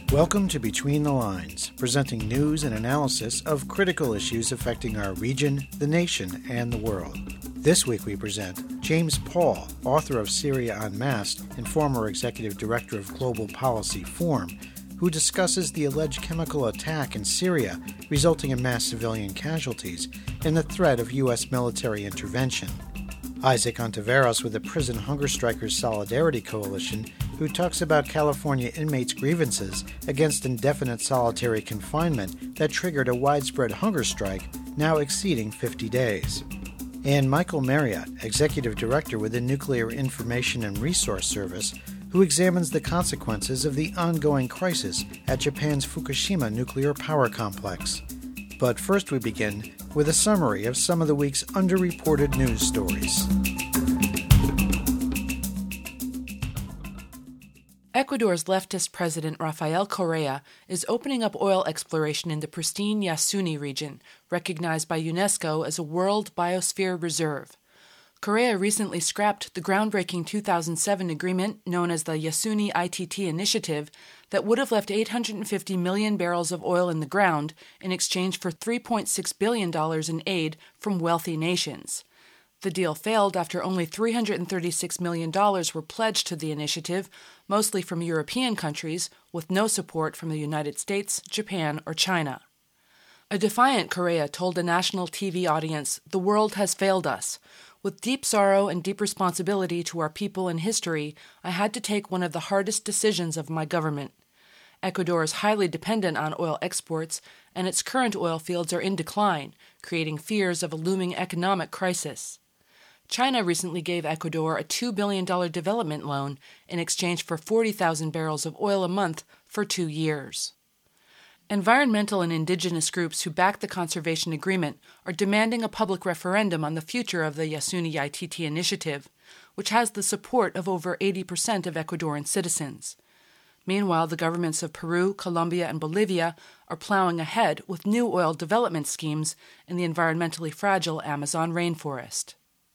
Welcome to Between the Lines, presenting news and analysis of critical issues affecting our region, the nation, and the world. This week we present James Paul, author of Syria Unmasked and former executive director of Global Policy Forum, who discusses the alleged chemical attack in Syria resulting in mass civilian casualties and the threat of U.S. military intervention. Isaac Ontiveros with the Prison Hunger Strikers Solidarity Coalition, who talks about California inmates' grievances against indefinite solitary confinement that triggered a widespread hunger strike now exceeding 50 days. And Michael Marriott, Executive Director with the Nuclear Information and Resource Service, who examines the consequences of the ongoing crisis at Japan's Fukushima nuclear power complex. But first we begin with a summary of some of the week's underreported news stories. Ecuador's leftist president Rafael Correa is opening up oil exploration in the pristine Yasuni region, recognized by UNESCO as a World Biosphere Reserve. Correa recently scrapped the groundbreaking 2007 agreement known as the Yasuni ITT Initiative that would have left 850 million barrels of oil in the ground in exchange for $3.6 billion in aid from wealthy nations. The deal failed after only $336 million were pledged to the initiative, mostly from European countries, with no support from the United States, Japan, or China. A defiant Correa told a national TV audience, "The world has failed us. With deep sorrow and deep responsibility to our people and history, I had to take one of the hardest decisions of my government. Ecuador is highly dependent on oil exports, and its current oil fields are in decline, creating fears of a looming economic crisis. China recently gave Ecuador a $2 billion development loan in exchange for 40,000 barrels of oil a month for 2 years. Environmental and indigenous groups who back the conservation agreement are demanding a public referendum on the future of the Yasuni ITT initiative, which has the support of over 80% of Ecuadorian citizens. Meanwhile, the governments of Peru, Colombia, and Bolivia are plowing ahead with new oil development schemes in the environmentally fragile Amazon rainforest.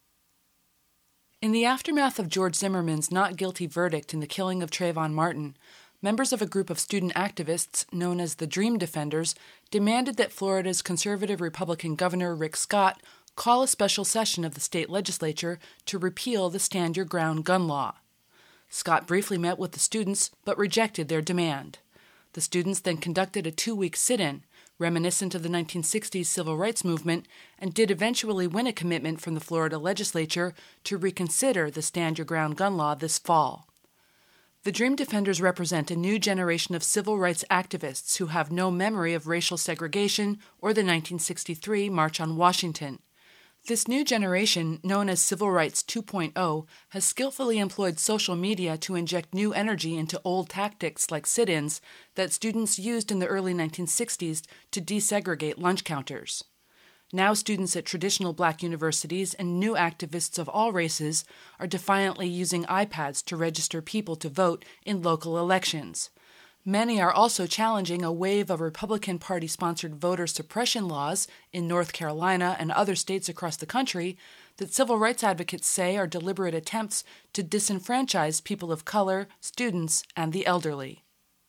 In the aftermath of George Zimmerman's not guilty verdict in the killing of Trayvon Martin, members of a group of student activists known as the Dream Defenders demanded that Florida's conservative Republican Governor Rick Scott call a special session of the state legislature to repeal the Stand Your Ground gun law. Scott briefly met with the students but rejected their demand. The students then conducted a 2-week sit-in, reminiscent of the 1960s civil rights movement, and did eventually win a commitment from the Florida legislature to reconsider the Stand Your Ground gun law this fall. The Dream Defenders represent a new generation of civil rights activists who have no memory of racial segregation or the 1963 March on Washington. This new generation, known as Civil Rights 2.0, has skillfully employed social media to inject new energy into old tactics like sit-ins that students used in the early 1960s to desegregate lunch counters. Now students at traditional black universities and new activists of all races are defiantly using iPads to register people to vote in local elections. Many are also challenging a wave of Republican Party-sponsored voter suppression laws in North Carolina and other states across the country that civil rights advocates say are deliberate attempts to disenfranchise people of color, students, and the elderly.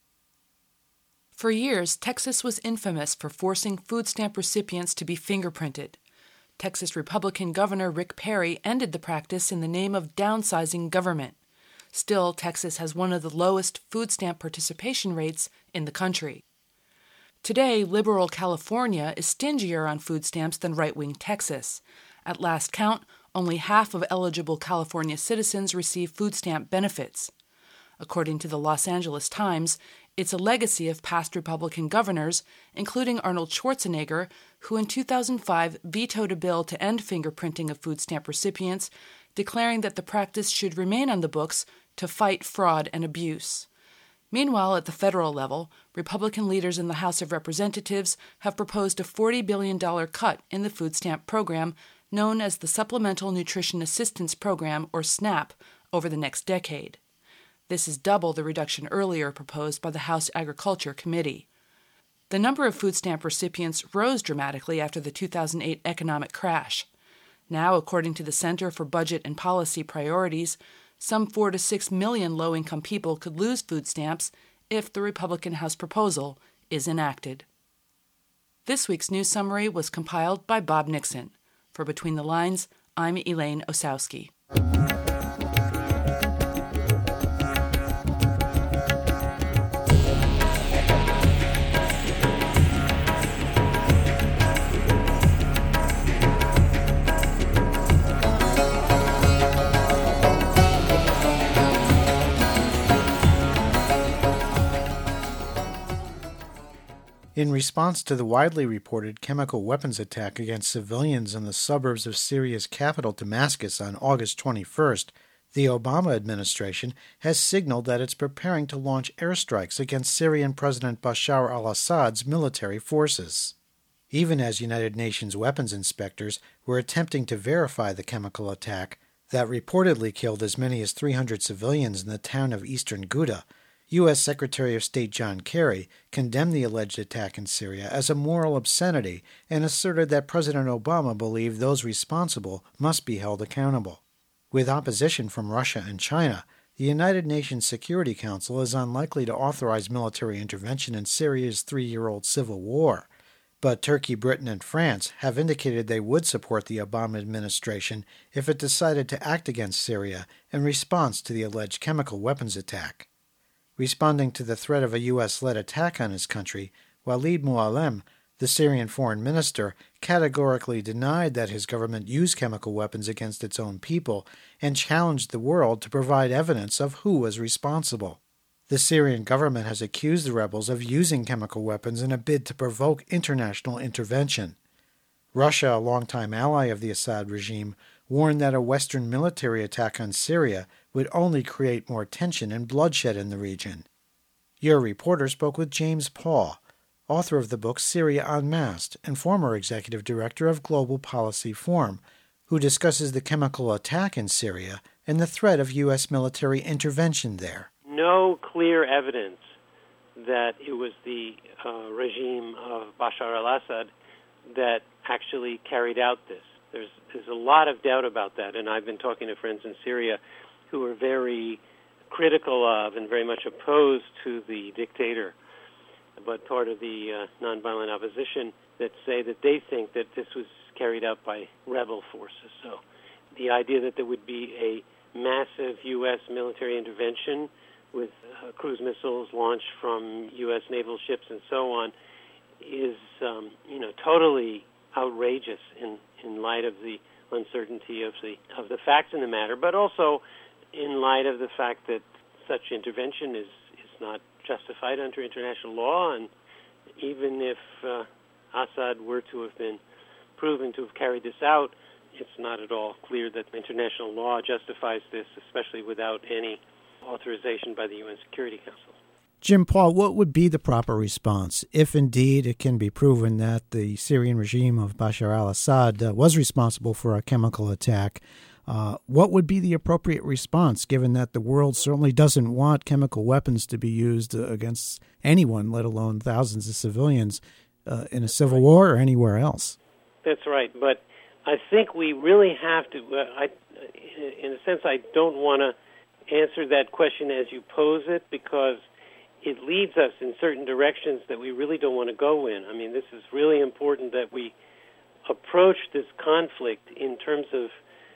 For years, Texas was infamous for forcing food stamp recipients to be fingerprinted. Texas Republican Governor Rick Perry ended the practice in the name of downsizing government. Still, Texas has one of the lowest food stamp participation rates in the country. Today, liberal California is stingier on food stamps than right-wing Texas. At last count, only half of eligible California citizens receive food stamp benefits. According to the Los Angeles Times, it's a legacy of past Republican governors, including Arnold Schwarzenegger, who in 2005 vetoed a bill to end fingerprinting of food stamp recipients, declaring that the practice should remain on the books to fight fraud and abuse. Meanwhile, at the federal level, Republican leaders in the House of Representatives have proposed a $40 billion cut in the food stamp program known as the Supplemental Nutrition Assistance Program, or SNAP, over the next decade. This is double the reduction earlier proposed by the House Agriculture Committee. The number of food stamp recipients rose dramatically after the 2008 economic crash. Now, according to the Center for Budget and Policy Priorities, some 4 to 6 million low-income people could lose food stamps if the Republican House proposal is enacted. This week's news summary was compiled by Bob Nixon. For Between the Lines, I'm Elaine Osowski. In response to the widely reported chemical weapons attack against civilians in the suburbs of Syria's capital, Damascus, on August 21st, the Obama administration has signaled that it's preparing to launch airstrikes against Syrian President Bashar al-Assad's military forces. Even as United Nations weapons inspectors were attempting to verify the chemical attack that reportedly killed as many as 300 civilians in the town of eastern Ghouta, U.S. Secretary of State John Kerry condemned the alleged attack in Syria as a moral obscenity and asserted that President Obama believed those responsible must be held accountable. With opposition from Russia and China, the United Nations Security Council is unlikely to authorize military intervention in Syria's 3-year-old civil war. But Turkey, Britain, and France have indicated they would support the Obama administration if it decided to act against Syria in response to the alleged chemical weapons attack. Responding to the threat of a U.S.-led attack on his country, Walid Mualem, the Syrian foreign minister, categorically denied that his government used chemical weapons against its own people and challenged the world to provide evidence of who was responsible. The Syrian government has accused the rebels of using chemical weapons in a bid to provoke international intervention. Russia, a longtime ally of the Assad regime, warned that a Western military attack on Syria would only create more tension and bloodshed in the region. Your reporter spoke with James Paul, author of the book Syria Unmasked and former executive director of Global Policy Forum, who discusses the chemical attack in Syria and the threat of U.S. military intervention there. No clear evidence that it was the regime of Bashar al-Assad that actually carried out this. There's a lot of doubt about that, and I've been talking to friends in Syria who are very critical of and very much opposed to the dictator, but part of the nonviolent opposition that say that they think that this was carried out by rebel forces. So the idea that there would be a massive U.S. military intervention with cruise missiles launched from U.S. naval ships and so on is, totally outrageous in light of the uncertainty of the facts in the matter, but also in light of the fact that such intervention is not justified under international law, and even if Assad were to have been proven to have carried this out, it's not at all clear that international law justifies this, especially without any authorization by the UN Security Council. Jim Paul, what would be the proper response if indeed it can be proven that the Syrian regime of Bashar al-Assad was responsible for a chemical attack? What would be the appropriate response, given that the world certainly doesn't want chemical weapons to be used against anyone, let alone thousands of civilians, in a civil war or anywhere else? That's right, but I think we really have to, in a sense, I don't want to answer that question as you pose it, because it leads us in certain directions that we really don't want to go in. I mean, this is really important that we approach this conflict in terms of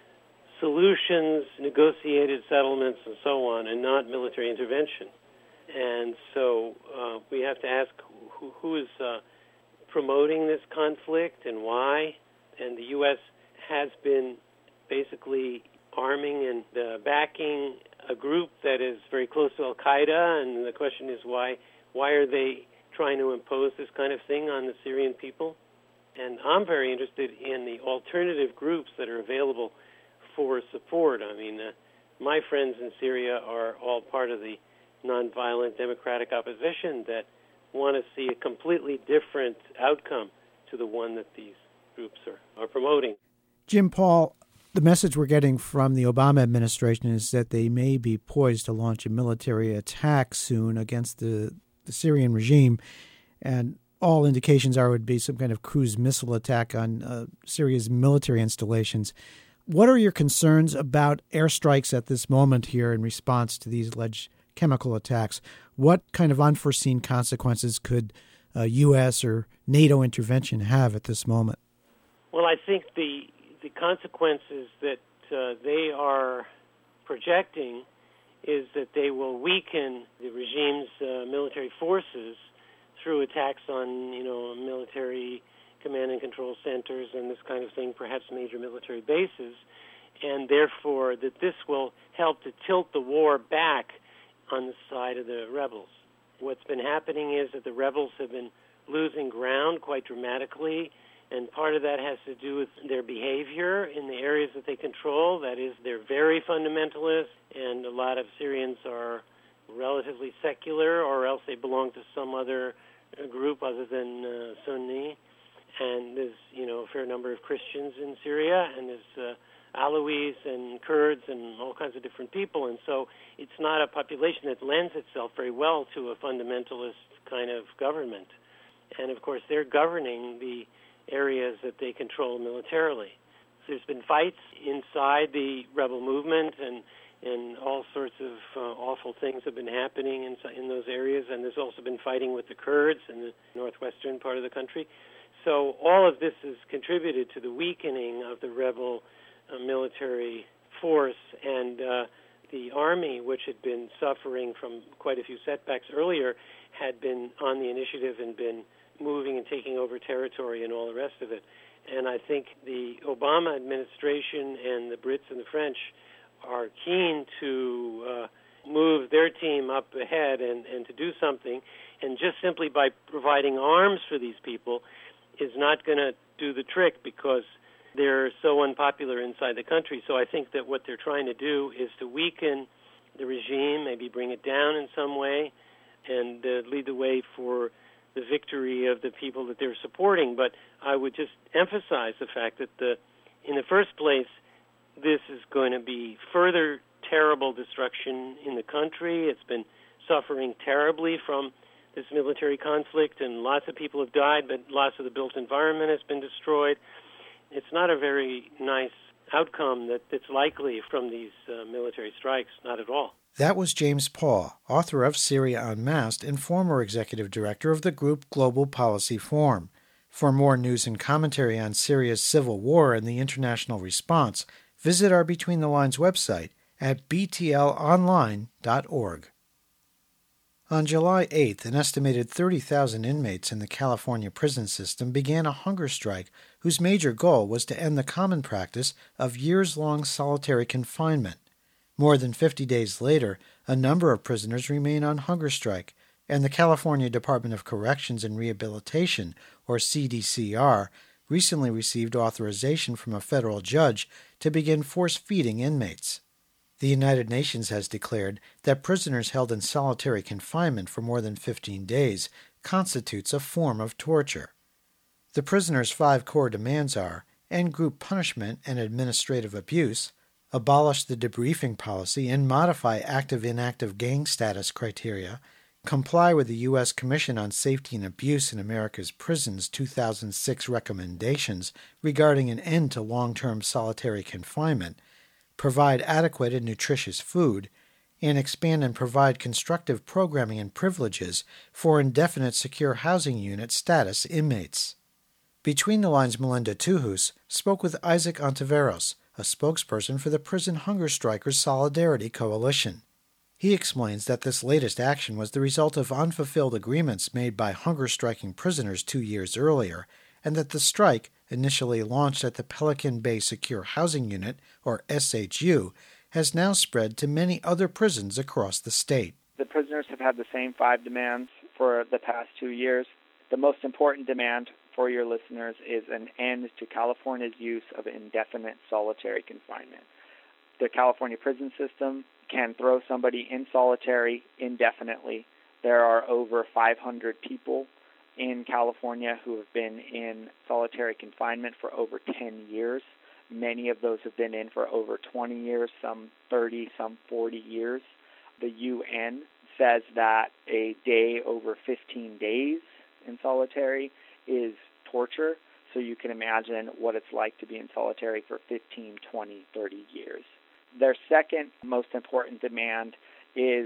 solutions, negotiated settlements, and so on, and not military intervention. And so we have to ask who is promoting this conflict and why. And the U.S. has been basically arming and backing a group that is very close to al-Qaeda, and the question is why are they trying to impose this kind of thing on the Syrian people? And I'm very interested in the alternative groups that are available for support. I mean, my friends in Syria are all part of the nonviolent democratic opposition that want to see a completely different outcome to the one that these groups are promoting. Jim Paul, the message we're getting from the Obama administration is that they may be poised to launch a military attack soon against the Syrian regime, and all indications are it would be some kind of cruise missile attack on Syria's military installations. What are your concerns about airstrikes at this moment here in response to these alleged chemical attacks? What kind of unforeseen consequences could U.S. or NATO intervention have at this moment? Well, I think the consequences that they are projecting is that they will weaken the regime's military forces through attacks on, military command and control centers and this kind of thing, perhaps major military bases, and therefore that this will help to tilt the war back on the side of the rebels. What's been happening is that the rebels have been losing ground quite dramatically, and part of that has to do with their behavior in the areas that they control. That is, they're very fundamentalist, and a lot of Syrians are relatively secular, or else they belong to some other group other than Sunni. And there's, a fair number of Christians in Syria, and there's Alawis and Kurds and all kinds of different people. And so it's not a population that lends itself very well to a fundamentalist kind of government. And, of course, they're governing the areas that they control militarily. So there's been fights inside the rebel movement, and all sorts of awful things have been happening in those areas. And there's also been fighting with the Kurds in the northwestern part of the country. So all of this has contributed to the weakening of the rebel military force, and the army, which had been suffering from quite a few setbacks earlier, had been on the initiative and been moving and taking over territory and all the rest of it. And I think the Obama administration and the Brits and the French are keen to move their team up ahead and to do something, and just simply by providing arms for these people is not going to do the trick because they're so unpopular inside the country. So I think that what they're trying to do is to weaken the regime, maybe bring it down in some way, and lead the way for the victory of the people that they're supporting. But I would just emphasize the fact that in the first place, this is going to be further terrible destruction in the country. It's been suffering terribly from this military conflict, and lots of people have died, but lots of the built environment has been destroyed. It's not a very nice outcome that's likely from these military strikes, not at all. That was James Paul, author of Syria Unmasked and former executive director of the group Global Policy Forum. For more news and commentary on Syria's civil war and the international response, visit our Between the Lines website at btlonline.org. On July 8th, an estimated 30,000 inmates in the California prison system began a hunger strike whose major goal was to end the common practice of years-long solitary confinement. More than 50 days later, a number of prisoners remain on hunger strike, and the California Department of Corrections and Rehabilitation, or CDCR, recently received authorization from a federal judge to begin force-feeding inmates. The United Nations has declared that prisoners held in solitary confinement for more than 15 days constitutes a form of torture. The prisoners' 5 core demands are end group punishment and administrative abuse, abolish the debriefing policy and modify active-inactive gang status criteria, comply with the U.S. Commission on Safety and Abuse in America's Prisons 2006 recommendations regarding an end to long-term solitary confinement, provide adequate and nutritious food, and expand and provide constructive programming and privileges for indefinite secure housing unit status inmates. Between the Lines' Melinda Tuhus spoke with Isaac Ontiveros, a spokesperson for the Prison Hunger Strikers Solidarity Coalition. He explains that this latest action was the result of unfulfilled agreements made by hunger-striking prisoners 2 years earlier, and that the strike, initially launched at the Pelican Bay Secure Housing Unit, or SHU, has now spread to many other prisons across the state. The prisoners have had the same 5 demands for the past 2 years. The most important demand for your listeners is an end to California's use of indefinite solitary confinement. The California prison system can throw somebody in solitary indefinitely. There are over 500 people in California who have been in solitary confinement for over 10 years. Many of those have been in for over 20 years, some 30, some 40 years. The UN says that a day over 15 days in solitary is torture, so you can imagine what it's like to be in solitary for 15, 20, 30 years. Their second most important demand is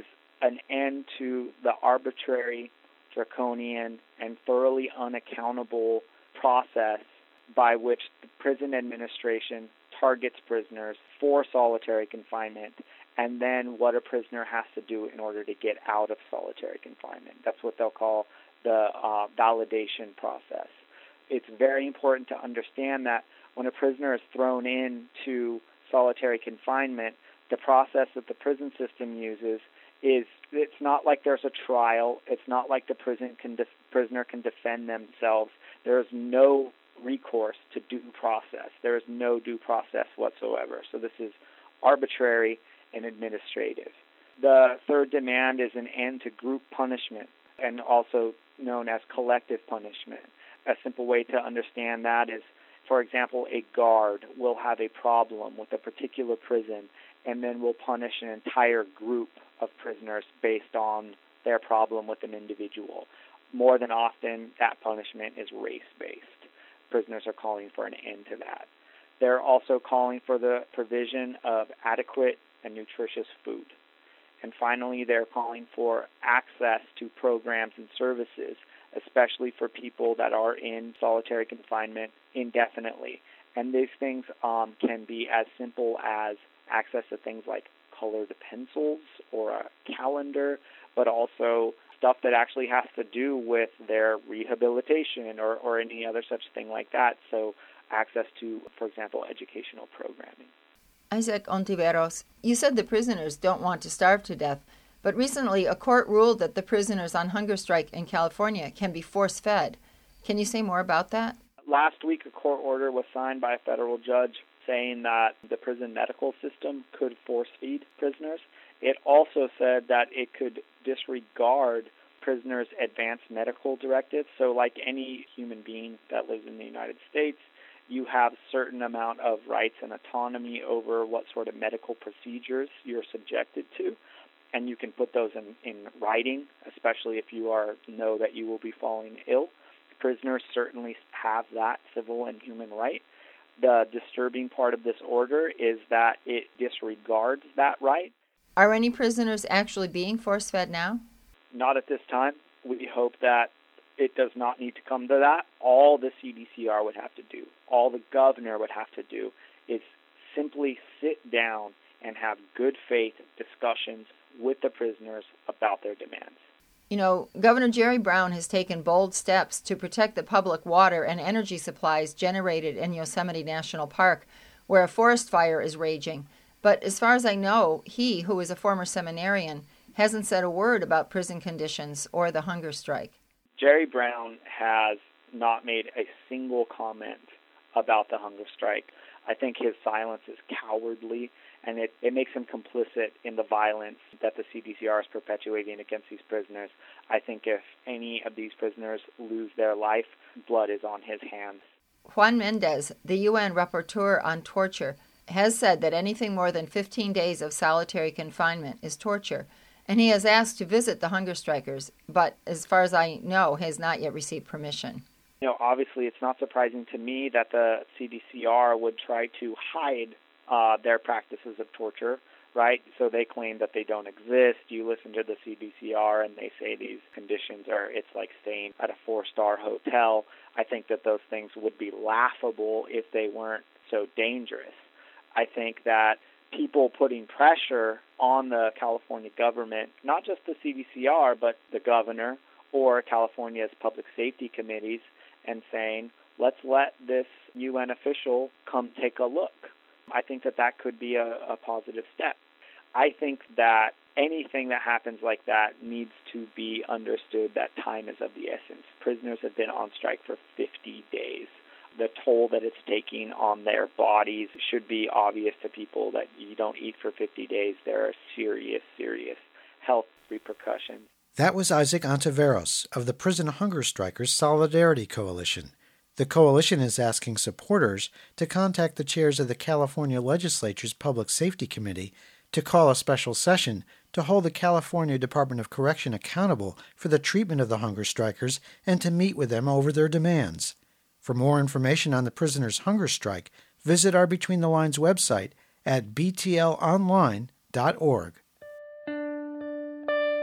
an end to the arbitrary, draconian, and thoroughly unaccountable process by which the prison administration targets prisoners for solitary confinement, and then what a prisoner has to do in order to get out of solitary confinement. That's what they'll call the validation process. It's very important to understand that when a prisoner is thrown into solitary confinement, the process that the prison system uses is, it's not like there's a trial. It's not like the prisoner can defend themselves. There is no recourse to due process. There is no due process whatsoever. So this is arbitrary and administrative. The third demand is an end to group punishment, and also known as collective punishment. A simple way to understand that is, for example, a guard will have a problem with a particular prison and then will punish an entire group of prisoners based on their problem with an individual. More than often, that punishment is race-based. Prisoners are calling for an end to that. They're also calling for the provision of adequate and nutritious food. And finally, they're calling for access to programs and services, especially for people that are in solitary confinement indefinitely. And these things can be as simple as access to things like colored pencils or a calendar, but also stuff that actually has to do with their rehabilitation or any other such thing like that. So access to, for example, educational programming. Isaac Ontiveros, you said the prisoners don't want to starve to death, but recently a court ruled that the prisoners on hunger strike in California can be force-fed. Can you say more about that? Last week, a court order was signed by a federal judge saying that the prison medical system could force-feed prisoners. It also said that it could disregard prisoners' advanced medical directives. So like any human being that lives in the United States, you have a certain amount of rights and autonomy over what sort of medical procedures you're subjected to, and you can put those in writing, especially if you know that you will be falling ill. Prisoners certainly have that civil and human right. The disturbing part of this order is that it disregards that right. Are any prisoners actually being force-fed now? Not at this time. We hope that it does not need to come to that. All the CDCR would have to do, all the governor would have to do, is simply sit down and have good faith discussions with the prisoners about their demands. You know, Governor Jerry Brown has taken bold steps to protect the public water and energy supplies generated in Yosemite National Park, where a forest fire is raging. But as far as I know, he, who is a former seminarian, hasn't said a word about prison conditions or the hunger strike. Jerry Brown has not made a single comment about the hunger strike. I think his silence is cowardly, and it makes him complicit in the violence that the CDCR is perpetuating against these prisoners. I think if any of these prisoners lose their life, blood is on his hands. Juan Mendez, the UN rapporteur on torture, has said that anything more than 15 days of solitary confinement is torture, and he has asked to visit the hunger strikers, but as far as I know, has not yet received permission. You know, obviously it's not surprising to me that the CDCR would try to hide their practices of torture, right? So they claim that they don't exist. You listen to the CDCR and they say these conditions it's like staying at a 4-star hotel. I think that those things would be laughable if they weren't so dangerous. I think that people putting pressure on the California government, not just the CDCR, but the governor or California's public safety committees, and saying, let's let this UN official come take a look. I think that could be a positive step. I think that anything that happens like that needs to be understood that time is of the essence. Prisoners have been on strike for 50 days. The toll that it's taking on their bodies should be obvious to people that you don't eat for 50 days. There are serious, serious health repercussions. That was Isaac Ontiveros of the Prison Hunger Strikers Solidarity Coalition. The coalition is asking supporters to contact the chairs of the California Legislature's Public Safety Committee to call a special session to hold the California Department of Correction accountable for the treatment of the hunger strikers and to meet with them over their demands. For more information on the prisoners' hunger strike, visit our Between the Lines website at btlonline.org.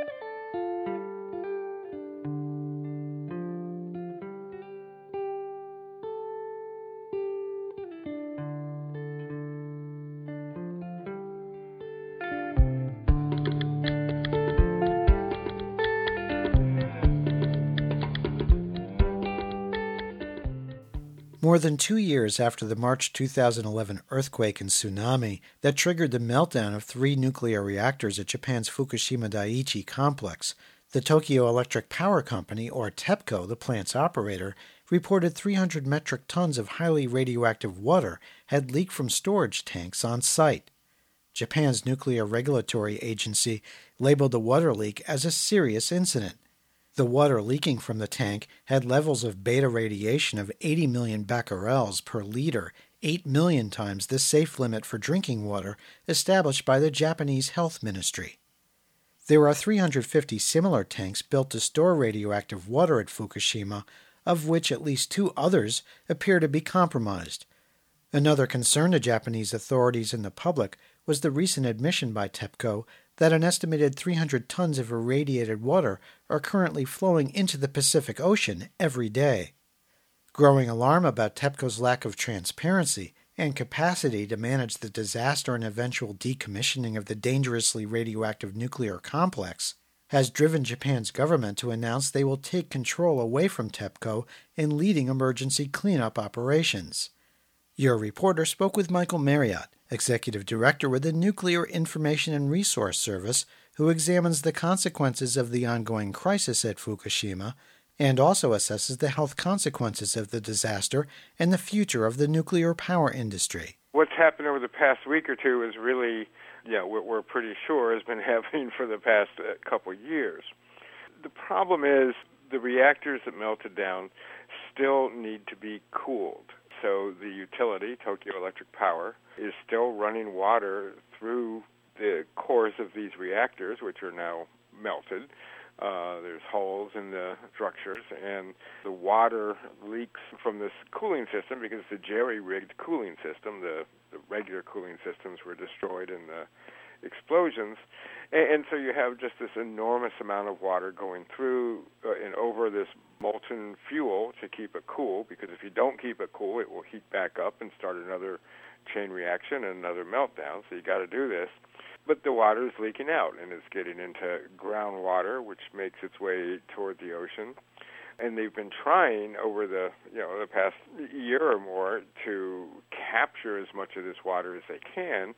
More than 2 years after the March 2011 earthquake and tsunami that triggered the meltdown of 3 nuclear reactors at Japan's Fukushima Daiichi complex, the Tokyo Electric Power Company, or TEPCO, the plant's operator, reported 300 metric tons of highly radioactive water had leaked from storage tanks on site. Japan's Nuclear Regulatory Agency labeled the water leak as a serious incident. The water leaking from the tank had levels of beta radiation of 80 million becquerels per liter, 8 million times the safe limit for drinking water established by the Japanese Health Ministry. There are 350 similar tanks built to store radioactive water at Fukushima, of which at least 2 others appear to be compromised. Another concern to Japanese authorities and the public was the recent admission by TEPCO that an estimated 300 tons of irradiated water are currently flowing into the Pacific Ocean every day. Growing alarm about TEPCO's lack of transparency and capacity to manage the disaster and eventual decommissioning of the dangerously radioactive nuclear complex has driven Japan's government to announce they will take control away from TEPCO in leading emergency cleanup operations. Your reporter spoke with Michael Marriott, Executive Director with the Nuclear Information and Resource Service, who examines the consequences of the ongoing crisis at Fukushima and also assesses the health consequences of the disaster and the future of the nuclear power industry. What's happened over the past week or two is really, what we're pretty sure has been happening for the past couple years. The problem is the reactors that melted down still need to be cooled. So the utility, Tokyo Electric Power, is still running water through the cores of these reactors, which are now melted. There's holes in the structures, and the water leaks from this cooling system because the jerry-rigged cooling system, the regular cooling systems were destroyed in the explosions. And so you have just this enormous amount of water going through and over this molten fuel to keep it cool, because if you don't keep it cool, it will heat back up and start another chain reaction and another meltdown. So you got to do this. But the water is leaking out, and it's getting into groundwater, which makes its way toward the ocean. And they've been trying over the past year or more to capture as much of this water as they can.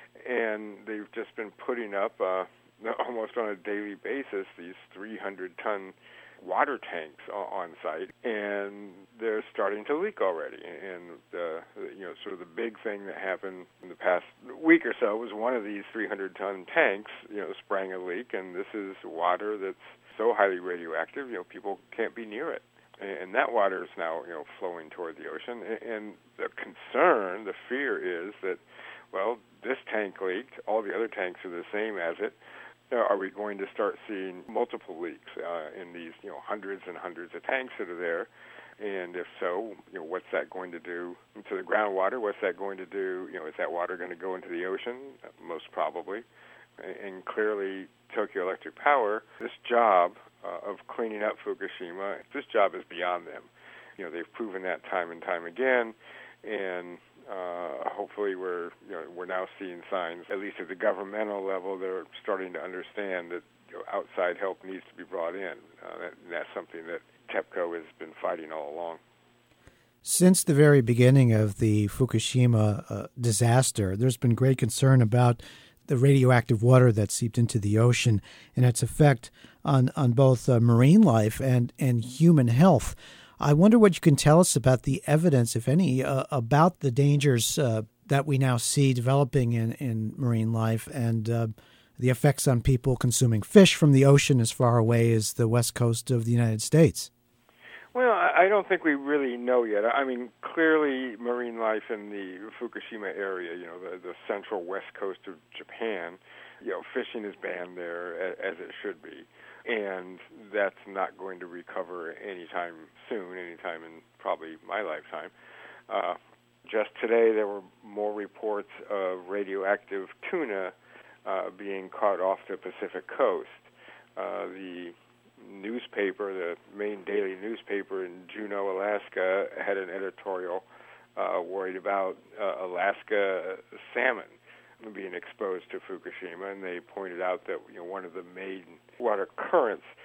And they've just been putting up, almost on a daily basis, these 300-ton water tanks on site, and they're starting to leak already. And sort of the big thing that happened in the past week or so was one of these 300-ton tanks, sprang a leak, and this is water that's so highly radioactive, people can't be near it. And that water is now, flowing toward the ocean. And the concern, the fear is that, this tank leaked, all the other tanks are the same as it. Are we going to start seeing multiple leaks in these, hundreds and hundreds of tanks that are there? And if so, what's that going to do to the groundwater? What's that going to do? Is that water going to go into the ocean? Most probably. And clearly, Tokyo Electric Power, this job of cleaning up Fukushima, this job is beyond them. They've proven that time and time again, and hopefully we're now seeing signs, at least at the governmental level, they're starting to understand that outside help needs to be brought in. That's something that TEPCO has been fighting all along. Since the very beginning of the Fukushima disaster, there's been great concern about the radioactive water that seeped into the ocean and its effect on both marine life and human health. I wonder what you can tell us about the evidence, if any, about the dangers that we now see developing in marine life and the effects on people consuming fish from the ocean as far away as the west coast of the United States. Well, I don't think we really know yet. I mean, clearly marine life in the Fukushima area, the central west coast of Japan, fishing is banned there, as it should be. And that's not going to recover anytime soon, anytime in probably my lifetime. Just today, there were more reports of radioactive tuna being caught off the Pacific coast. The newspaper, the main daily newspaper in Juneau, Alaska, had an editorial worried about Alaska salmon being exposed to Fukushima, and they pointed out that one of the main water currents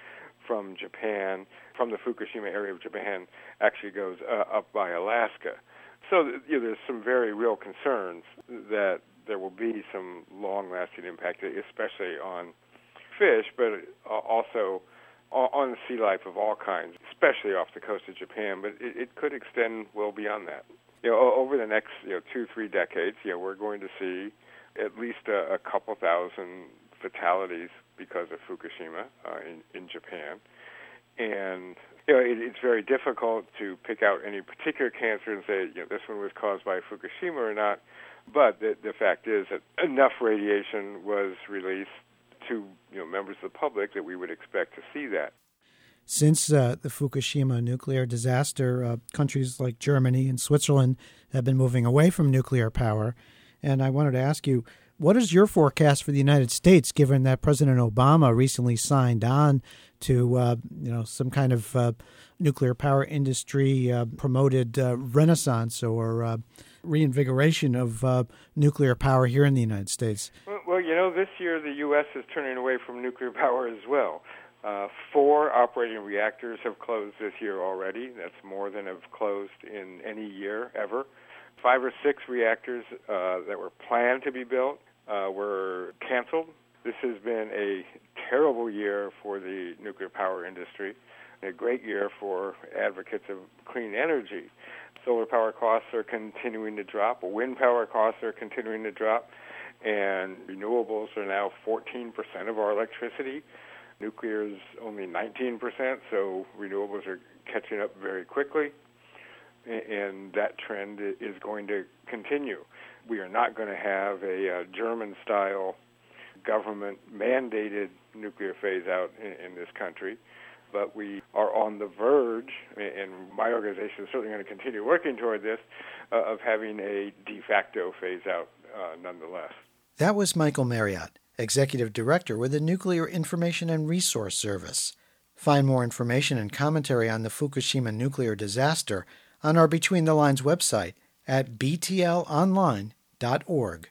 from Japan, from the Fukushima area of Japan, actually goes up by Alaska. So there's some very real concerns that there will be some long-lasting impact, especially on fish, but also on sea life of all kinds, especially off the coast of Japan. But it could extend well beyond that. Over the next 2-3 decades, we're going to see at least a couple thousand fatalities because of Fukushima in Japan. And it's very difficult to pick out any particular cancer and say, this one was caused by Fukushima or not. But the fact is that enough radiation was released to members of the public that we would expect to see that. Since the Fukushima nuclear disaster, countries like Germany and Switzerland have been moving away from nuclear power. And I wanted to ask you, what is your forecast for the United States, given that President Obama recently signed on to some kind of nuclear power industry promoted renaissance or reinvigoration of nuclear power here in the United States? Well, this year the U.S. is turning away from nuclear power as well. 4 operating reactors have closed this year already. That's more than have closed in any year ever. 5 or 6 reactors that were planned to be built were canceled. This has been a terrible year for the nuclear power industry, a great year for advocates of clean energy. Solar power costs are continuing to drop. Wind power costs are continuing to drop. And renewables are now 14% of our electricity. Nuclear is only 19%, so renewables are catching up very quickly. And that trend is going to continue. We are not going to have a German-style government-mandated nuclear phase-out in this country, but we are on the verge, and my organization is certainly going to continue working toward this, of having a de facto phase-out nonetheless. That was Michael Marriott, Executive Director with the Nuclear Information and Resource Service. Find more information and commentary on the Fukushima nuclear disaster on our Between the Lines website at btlonline.org.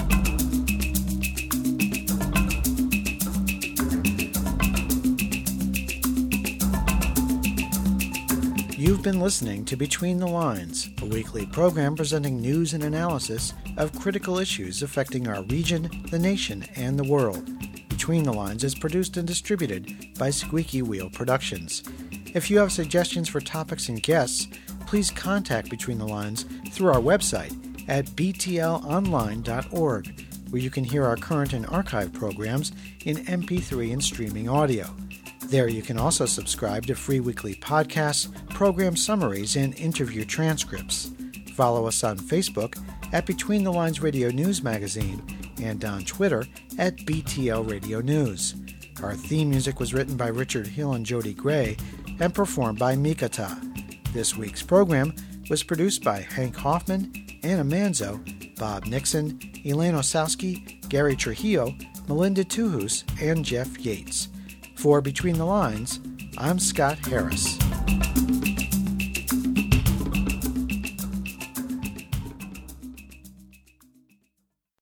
You've been listening to Between the Lines, a weekly program presenting news and analysis of critical issues affecting our region, the nation, and the world. Between the Lines is produced and distributed by Squeaky Wheel Productions. If you have suggestions for topics and guests, please contact Between the Lines through our website at btlonline.org, where you can hear our current and archive programs in MP3 and streaming audio. There you can also subscribe to free weekly podcasts, program summaries, and interview transcripts. Follow us on Facebook at Between the Lines Radio News Magazine and on Twitter at BTL Radio News. Our theme music was written by Richard Hill and Jody Gray and performed by Mikata. This week's program was produced by Hank Hoffman, Anna Manzo, Bob Nixon, Elaine Osowski, Gary Trujillo, Melinda Tuhus, and Jeff Yates. For Between the Lines, I'm Scott Harris.